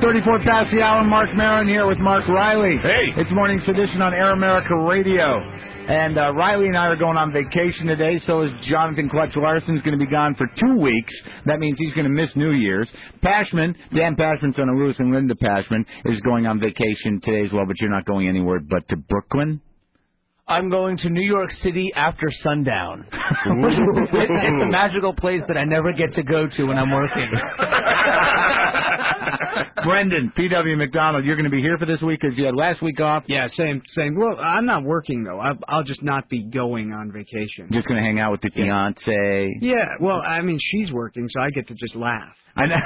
34 past the hour. Mark Maron here with Mark Riley. Hey. It's Morning's edition on Air America Radio. And Riley and I are going on vacation today, so is Jonathan Clutch Larson's going to be gone for 2 weeks. That means he's going to miss New Year's. Pashman, Dan Pashman, son of Louis and Linda Pashman, is going on vacation today as well, but you're not going anywhere but to Brooklyn? I'm going to New York City after sundown. It's a magical place that I never get to go to when I'm working. Brendan, P.W. McDonald, you're going to be here for this week because you had last week off? Yeah, same. Well, I'm not working, though. I'll just not be going on vacation. Just going to hang out with the fiancé? Yeah, well, I mean, she's working, so I get to just laugh. I know.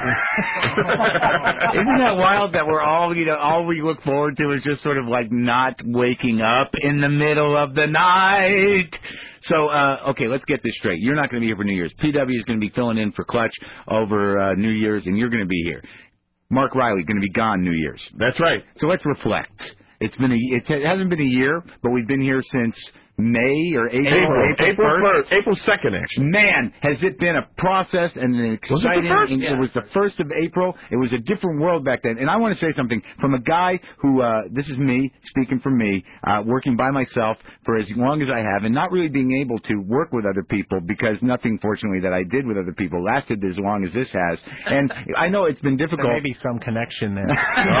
Isn't that wild that we're all, all we look forward to is just sort of like not waking up in the middle of the night. So, okay, let's get this straight. You're not going to be here for New Year's. PW is going to be filling in for Clutch over New Year's, and you're going to be here. Mark Riley going to be gone New Year's. That's right. So let's reflect. It hasn't been a year, but we've been here since May or April 2nd, actually. Man, has it been a process and an exciting... It was the 1st of April. It was a different world back then. And I want to say something. From a guy who, this is me, speaking for me, working by myself for as long as I have, and not really being able to work with other people because nothing, fortunately, that I did with other people lasted as long as this has. And I know it's been difficult. There may be some connection there.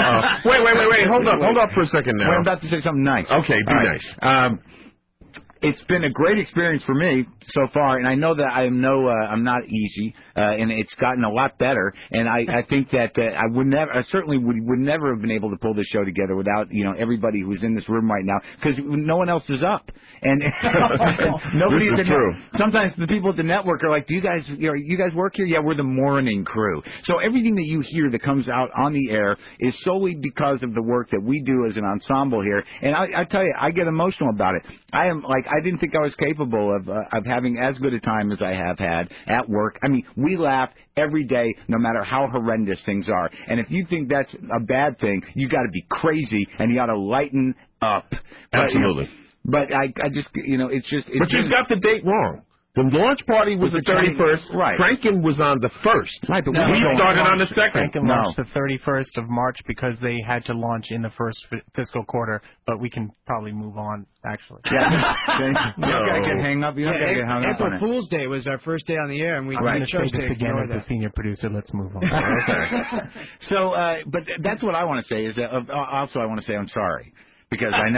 Wait. Hold up for a second now. Wait, I'm about to say something nice. Okay, be nice. It's been a great experience for me so far, and I know that I'm not easy, and it's gotten a lot better. And I think that I certainly would never have been able to pull this show together without everybody who's in this room right now, because no one else is up, and nobody. This is true. Sometimes the people at the network are like, "Do you guys work here?" Yeah, we're the morning crew. So everything that you hear that comes out on the air is solely because of the work that we do as an ensemble here. And I tell you, I get emotional about it. I didn't think I was capable of having as good a time as I have had at work. I mean, we laugh every day, no matter how horrendous things are. And if you think that's a bad thing, you got to be crazy, and you got to lighten up. Absolutely. But I just, it's just... But you got the date wrong. The launch party was the 31st. Right. Franken was on the 1st. Right, but we started on the 2nd. Franken launched the 31st of March because they had to launch in the first fiscal quarter, but we can probably move on, actually. Yeah. You don't got to get hung up. You don't got to get hung up on it. April Fool's Day was our first day on the air, and we chose to again as the senior producer. Let's move on. Okay. So, but that's what I want to say is that also I want to say I'm sorry. Because I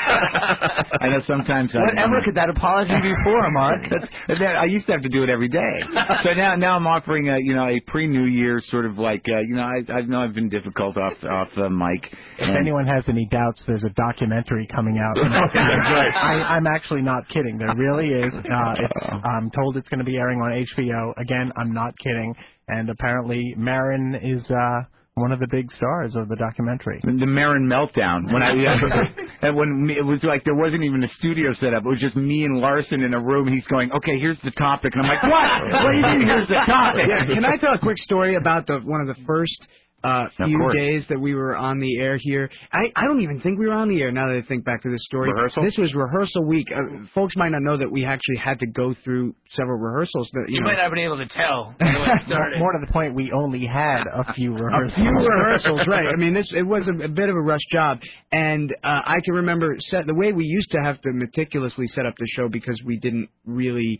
know sometimes... Whatever could that apology be for, Mark? I used to have to do it every day. So now I'm offering a pre-New Year sort of like, I know I've been difficult off mic. If anyone has any doubts, there's a documentary coming out. That's right. I'm actually not kidding. There really is. I'm told it's going to be airing on HBO. Again, I'm not kidding. And apparently Maron is... one of the big stars of the documentary. The Maron meltdown. When it was like there wasn't even a studio set up. It was just me and Larson in a room. He's going, okay, here's the topic. And I'm like, what? What do you mean here's the topic? Yeah, can I tell a quick story about one of the first few days that we were on the air here? I don't even think we were on the air now that I think back to this story. Rehearsal? This was rehearsal week. Folks might not know that we actually had to go through several rehearsals. You might not have been able to tell. More to the point, we only had a few rehearsals. A few rehearsals, right. I mean, it was a bit of a rush job. And I can remember the way we used to have to meticulously set up the show because we didn't really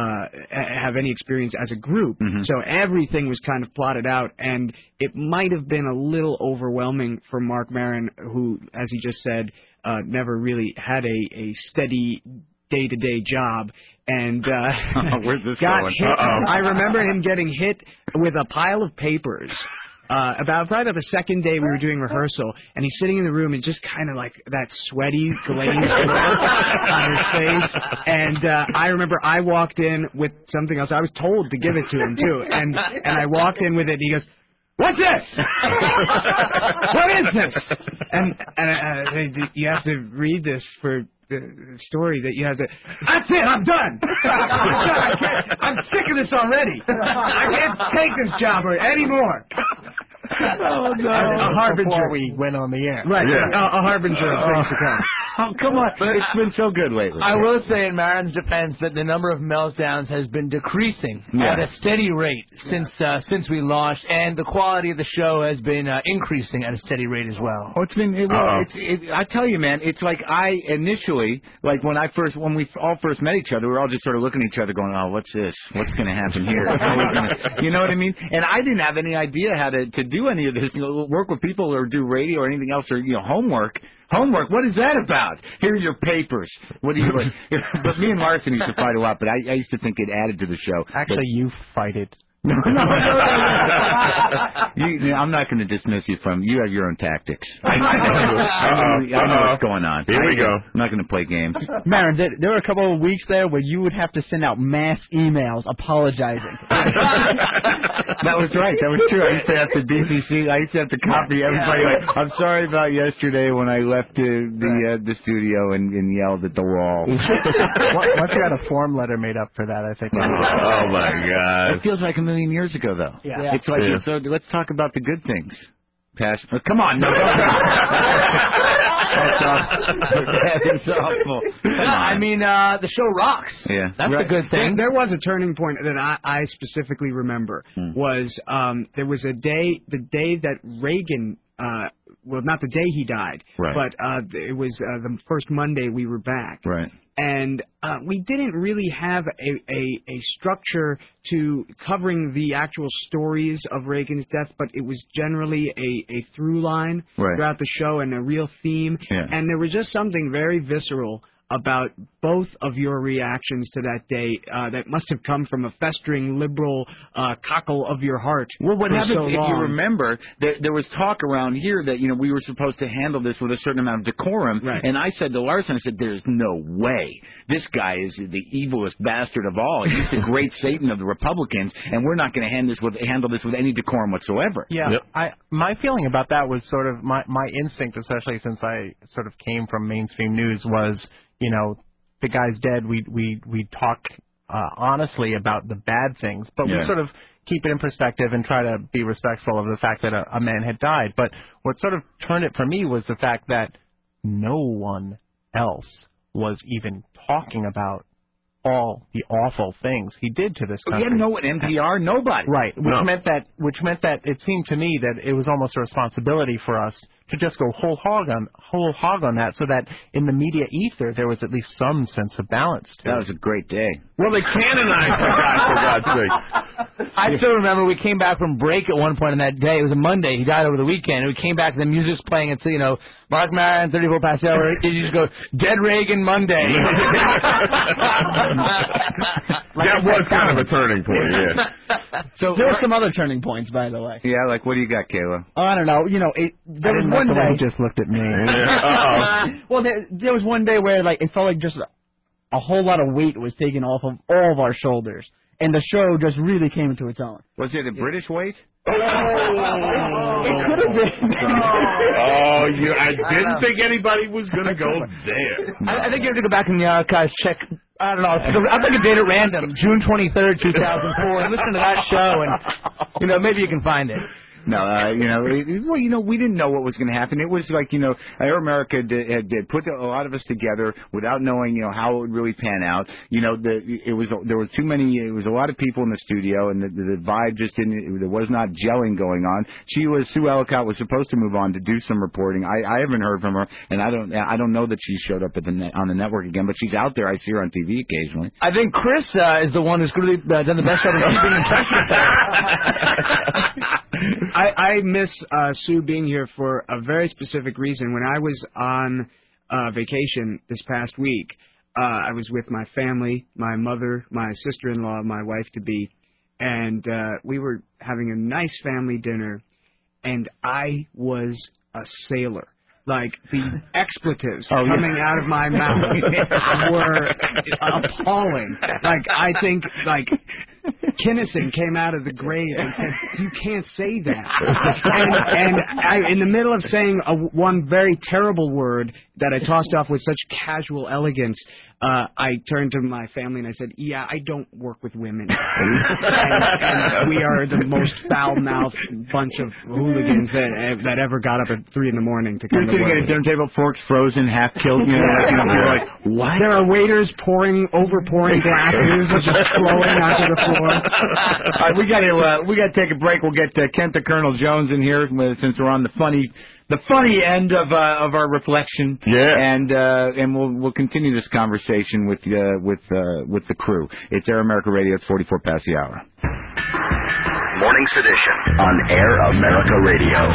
have any experience as a group. Mm-hmm. So everything was kind of plotted out, and it might have been a little overwhelming for Mark Maron, who, as he just said, never really had a steady day-to-day job, and where's this got going? hit. I remember him getting hit with a pile of papers. Probably the second day we were doing rehearsal, and he's sitting in the room and just kind of like that sweaty, glazed look on his face. And I remember I walked in with something else. I was told to give it to him too, and I walked in with it. And he goes, "What's this? What is this?" And you have to read this for the story that you have to. That's it. I'm done. I'm sick of this already. I can't take this job anymore. Oh no! A harbinger. Before we went on the air, right? Yeah. A harbinger of things to come. Oh, come on. It's been so good lately. I will say in Marin's defense that the number of meltdowns has been decreasing at a steady rate since we launched, and the quality of the show has been increasing at a steady rate as well. Oh, it's been. I tell you, man, it's like I initially, like when we all first met each other, we were all just sort of looking at each other, going, "Oh, what's this? What's going to happen here?" You know what I mean? And I didn't have any idea how to do any of this. Work with people or do radio or anything else, or homework. Homework, what is that about? Here are your papers. What do you like? But me and Larson used to fight a lot, but I used to think it added to the show. Actually, you fight it. No. I'm not going to dismiss you from. You have your own tactics. I know what's going on. Here we go. I'm not going to play games. Marin, there were a couple of weeks there where you would have to send out mass emails apologizing. That was right. That was true. I used to have to DCC. I used to have to copy everybody. Like, I'm sorry about yesterday when I left the studio and yelled at the wall. Once you had a form letter made up for that, I think. Oh my God! It feels like a million years ago, though. Yeah. It's like so. Let's talk about the good things. Come on, no. That is awful. I mean, the show rocks. Yeah, that's a good thing. There was a turning point that I specifically remember. Was there was a day, the day that Reagan. Well, not the day he died, but it was the first Monday we were back. Right. And we didn't really have a structure to covering the actual stories of Reagan's death, but it was generally a through line throughout the show and a real theme. Yeah. And there was just something very visceral about both of your reactions to that day that must have come from a festering liberal cockle of your heart. Well, what happened, so if long. you remember, there was talk around here that, we were supposed to handle this with a certain amount of decorum. Right. And I said to Larson, I said, there's no way. This guy is the evilest bastard of all. He's the great Satan of the Republicans, and we're not going to handle this with any decorum whatsoever. Yeah, Yep. My feeling about that was sort of my instinct, especially since I sort of came from mainstream news, was, the guy's dead. We talk honestly about the bad things, but we sort of keep it in perspective and try to be respectful of the fact that a man had died. But what sort of turned it for me was the fact that no one else was even talking about all the awful things he did to this country. Yeah, no one, NPR, nobody. Right, which meant that it seemed to me that it was almost a responsibility for us to just go whole hog on that, so that in the media ether there was at least some sense of balance to it. That was a great day. Well, they canonized the guy, for God's sake. I still remember we came back from break at one point on that day. It was a Monday. He died over the weekend. And we came back and the music's playing. It's, Mark Maron, 34 past hour. And you just go, Dead Reagan Monday. That was kind of a turning point, yeah. So there were some other turning points, by the way. Yeah, like what do you got, Kayla? Oh, I don't know. There was one day. He just looked at me. Well, there was one day where it felt like just a whole lot of weight was taken off of all of our shoulders, and the show just really came into its own. Was it a British weight? It could have been. I didn't think anybody was going to go there. I think you have to go back in the archives, check. I don't know. I'll take a date at random, June 23rd, 2004, and listen to that show, and maybe you can find it. No, we didn't know what was going to happen. It was like, Air America had put a lot of us together without knowing, how it would really pan out. There was a lot of people in the studio, and the vibe just there was not gelling going on. Sue Ellicott was supposed to move on to do some reporting. I haven't heard from her, and I don't know that she showed up on the network again, but she's out there. I see her on TV occasionally. I think Chris is the one who's really done the best job of keeping in touch with that. I miss Sue being here for a very specific reason. When I was on vacation this past week, I was with my family, my mother, my sister-in-law, my wife-to-be, and we were having a nice family dinner, and I was a sailor. Like, the expletives coming out of my mouth were appalling. Like, I think, Kinnison came out of the grave and said, "You can't say that." and I, in the middle of saying one very terrible word that I tossed off with such casual elegance, I turned to my family and I said, "Yeah, I don't work with women, and we are the most foul-mouthed bunch of hooligans that ever got up at 3 a.m. to come to sitting work." at a dinner table, forks frozen, half killed. You're like, what? There are waiters overpouring glasses, just flowing onto the floor. All right, we got to take a break. We'll get Kent the Colonel Jones in here since we're on the funny end of our reflection. Yeah. And we'll continue this conversation with the crew. It's Air America Radio. It's 44 past the hour. Morning Sedition on Air America Radio.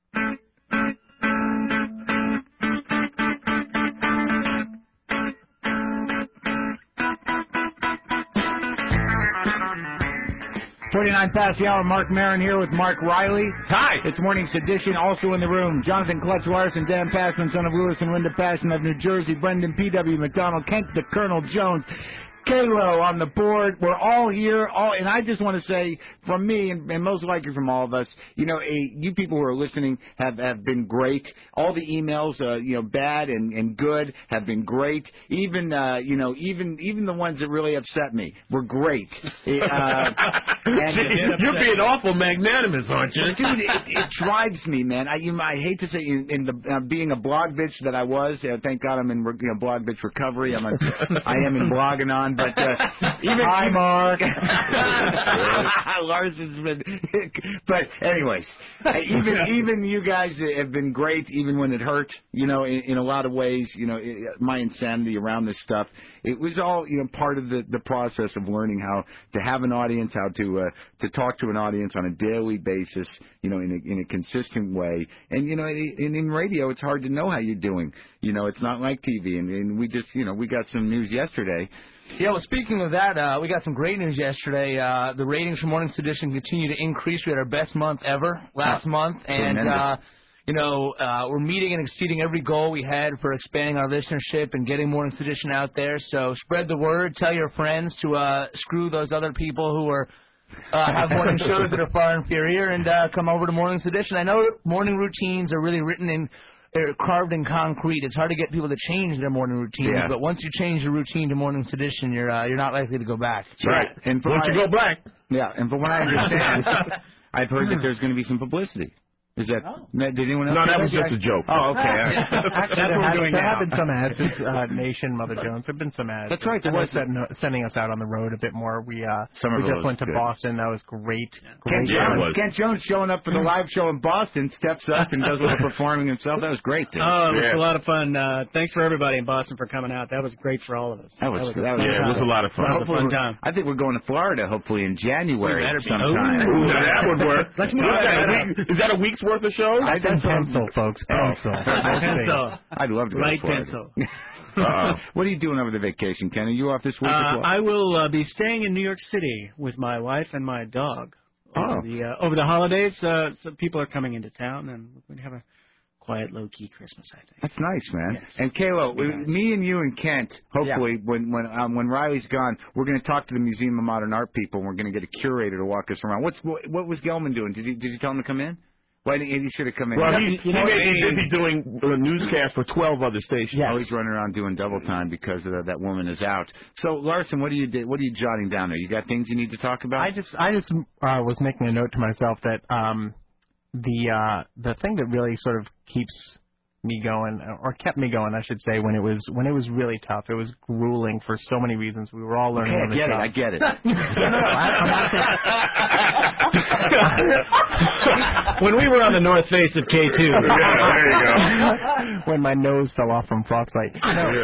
.29 past the hour. Mark Maron here with Mark Riley. Hi. It's Morning Sedition. Also in the room, Jonathan Clutch Larson, Dan Passman, son of Lewis and Linda Passman of New Jersey, Brendan P.W. McDonald, Kent the Colonel Jones, Kalo on the board. We're all here, and I just want to say, from me and most likely from all of us, you people who are listening have been great. All the emails, bad and good, have been great. Even even the ones that really upset me were great. You're being awful magnanimous, aren't you? Dude, it drives me, man. I hate to say, in the being a blog bitch that I was. Thank God I'm in blog bitch recovery. I am in Bloganon. But hi, Mark. Larson's been. But anyways, even you guys have been great, even when it hurt. In a lot of ways, my insanity around this stuff. It was all part of the process of learning how to have an audience, how to talk to an audience on a daily basis, in a consistent way. And in radio, it's hard to know how you're doing. It's not like TV. And we just we got some news yesterday. Yeah, well, speaking of that, we got some great news yesterday. The ratings for Morning Sedition continue to increase. We had our best month ever last month, and we're meeting and exceeding every goal we had for expanding our listenership and getting Morning Sedition out there. So spread the word. Tell your friends to screw those other people who are have morning shows that are far inferior, and come over to Morning Sedition. I know morning routines are really they're carved in concrete. It's hard to get people to change their morning routines, but once you change your routine to Morning Sedition, you're not likely to go back. Right. And once you go back. Yeah, and from what I understand, I've heard that there's going to be some publicity. Is that? Did anyone else? No, that was just a joke. Oh, okay. Actually, That's what we're doing now. There have been some ads. Nation, Mother Jones. There have been some ads. That's right. There was sending us out on the road a bit more. We just went to Boston. That was great. Kent Jones showing up for the live show in Boston, steps up and does a little performing himself. That was great, dude. Oh, it was a lot of fun. Thanks for everybody in Boston for coming out. That was great for all of us. That was it was a lot of fun. Fun time. I think we're going to Florida hopefully in January sometime. Ooh, that would work. Let's move on. Is that a week's worth of shows? Pencil, folks. Pencil. Pencil. I'd love to go Light to Florida. pencil. What are you doing over the vacation, Ken? Are you off this week as well? I will be staying in New York City with my wife and my dog over the holidays. Some people are coming into town, and we're going to have a quiet, low-key Christmas, I think. That's nice, man. Yes. And Kalo, me and you and Kent, hopefully, when Riley's gone, we're going to talk to the Museum of Modern Art people, and we're going to get a curator to walk us around. What was Gelman doing? Did you tell him to come in? Why didn't he should have come in? Well, he may be busy doing a newscast for 12 other stations. Yes. Oh, he's running around doing double time because that woman is out. So, Larson, what are you jotting down there? You got things you need to talk about? I just was making a note to myself that the thing that really sort of keeps me going, or kept me going, I should say, when it was really tough. It was grueling for so many reasons. We were all learning. Okay, I get it. When we were on the north face of K2. There you go. When my nose fell off from frostbite.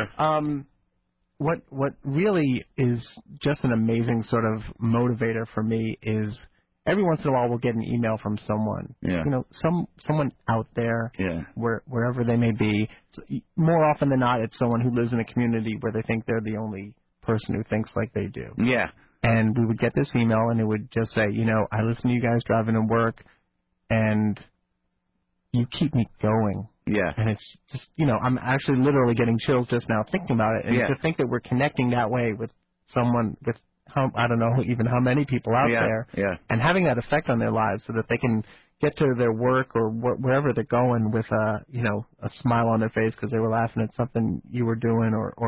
What really is just an amazing sort of motivator for me is every once in a while we'll get an email from someone, someone out there, wherever they may be. More often than not, it's someone who lives in a community where they think they're the only person who thinks like they do. Yeah. And we would get this email, and it would just say, I listen to you guys driving to work, and you keep me going. Yeah. And it's just, I'm actually literally getting chills just now thinking about it. And to think that we're connecting that way with someone, with I don't know even how many people out there, and having that effect on their lives so that they can get to their work or wherever they're going with a smile on their face because they were laughing at something you were doing, or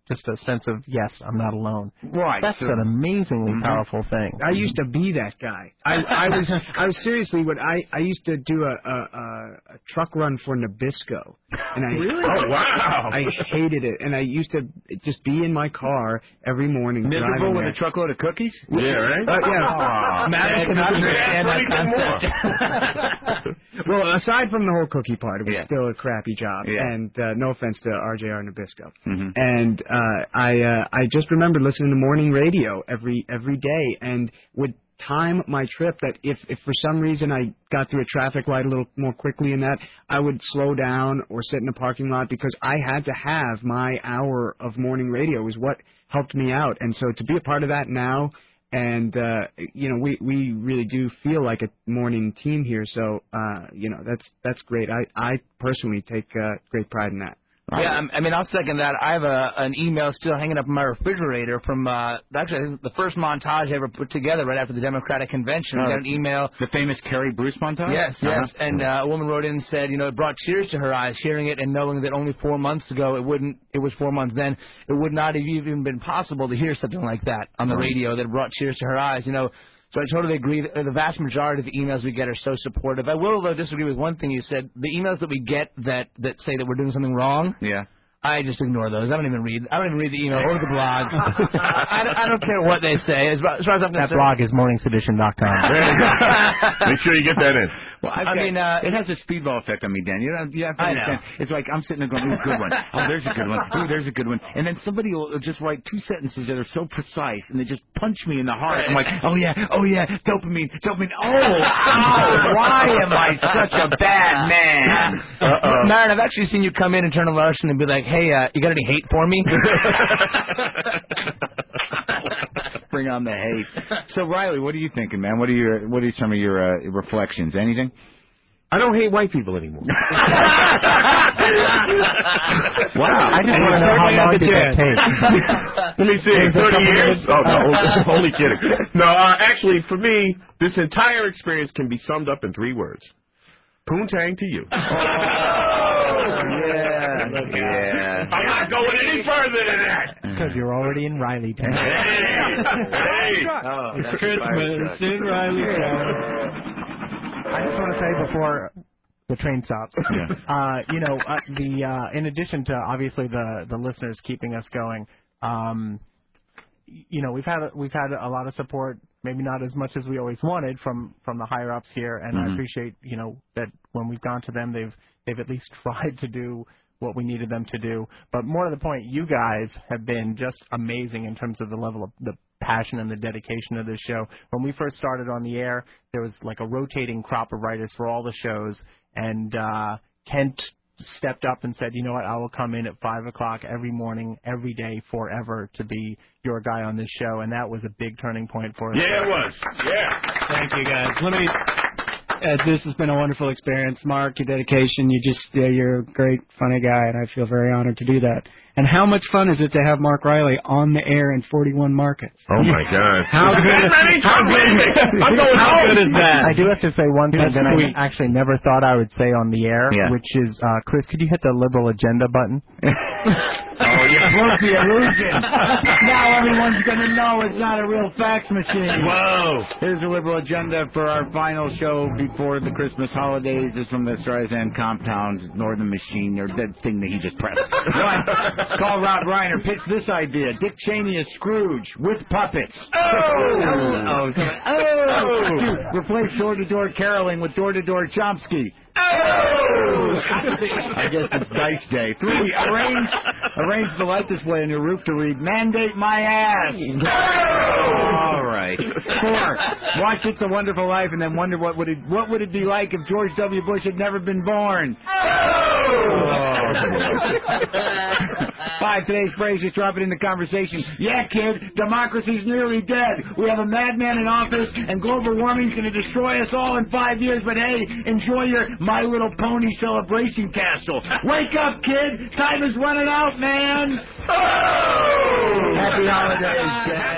just a sense of, yes, I'm not alone. Right. That's an amazingly powerful thing. I used to be that guy. I was seriously what I used to do a truck run for Nabisco, and I Really? Oh, wow. I hated it, and I used to just be in my car every morning. Miserable with there. a truckload of cookies? Yeah, right? Yeah. Matt cannot understand that concept. Well, aside from the whole cookie part, it was Yeah. still a crappy job. Yeah. And no offense to RJR Nabisco. Mhm. And I just remember listening to morning radio every day, and would time my trip that if for some reason I got through a traffic light a little more quickly in that, I would slow down or sit in a parking lot because I had to have my hour of morning radio was what helped me out. And so to be a part of that now, and we really do feel like a morning team here, so that's great. I personally take great pride in that. Yeah, I mean, I'll second that. I have an email still hanging up in my refrigerator from actually the first montage I ever put together right after the Democratic Convention. I got an email. The famous Carrie Bruce montage? Yes. And a woman wrote in and said, it brought tears to her eyes hearing it and knowing that only 4 months ago it was 4 months then, it would not have even been possible to hear something like that on the radio that brought tears to her eyes, So I totally agree. The vast majority of the emails we get are so supportive. I will, though, disagree with one thing you said. The emails that we get that say that we're doing something wrong, yeah, I just ignore those. I don't even read the email or the blog. I don't care what they say. As far as I'm concerned. That blog is morningsedition.com. Make sure you get that in. Well, it has a speedball effect on me, Dan. You have to understand. It's like I'm sitting there going, ooh, good one. Oh, there's a good one. Ooh, there's a good one. And then somebody will just write 2 sentences that are so precise, and they just punch me in the heart. I'm like, oh, yeah, dopamine. Oh, why am I such a bad man? Marin, I've actually seen you come in and turn to Larson and be like, hey, you got any hate for me? Bring on the hate. So, Riley, what are you thinking, man? What are some of your reflections? Anything? I don't hate white people anymore. Wow. I just want to know how long did that take? Let me see. 30 years? Oh, no. Only kidding. No, actually, for me, this entire experience can be summed up in 3 words. Poontang to you. Yeah. I'm not going any further than that. Because you're already in Riley town. Hey. It's Christmas in Riley town. I just want to say before the train stops, in addition to obviously the listeners keeping us going, we've had a lot of support, maybe not as much as we always wanted from the higher ups here, and I appreciate that when we've gone to them, they've at least tried to do what we needed them to do. But more to the point, you guys have been just amazing in terms of the level of the passion and the dedication of this show. When we first started on the air, there was like a rotating crop of writers for all the shows, and Kent stepped up and said, you know what, I will come in at 5 o'clock every morning, every day, forever to be your guy on this show, and that was a big turning point for us. Yeah, it was. Yeah. Thank you, guys. This has been a wonderful experience. Mark, your dedication, you're a great, funny guy, and I feel very honored to do that. And how much fun is it to have Mark Riley on the air in 41 markets? Oh, my God. How good is that? I do have to say one thing that I actually never thought I would say on the air, which is, Chris, could you hit the liberal agenda button? Oh, you broke the illusion. Now everyone's going to know it's not a real fax machine. Whoa. Here's the liberal agenda for our final show before the Christmas holidays. This is from the Streisand Compound, Northern Machine, or that thing that he just pressed. 1, call Rob Reiner. Pitch this idea. Dick Cheney as Scrooge with puppets. Oh. 2, replace door-to-door caroling with door-to-door Chomsky. I guess it's Dice Day. 3, arrange the light display on your roof to read, mandate my ass. All right. 4, watch It's a Wonderful Life and then wonder what would it be like if George W. Bush had never been born. 5, today's phrase, just drop it in the conversation. Yeah, kid, democracy's nearly dead. We have a madman in office, and global warming's going to destroy us all in 5 years, but hey, enjoy your My Little Pony celebration castle. Wake up, kid. Time is running out, man. Happy holidays, Dad.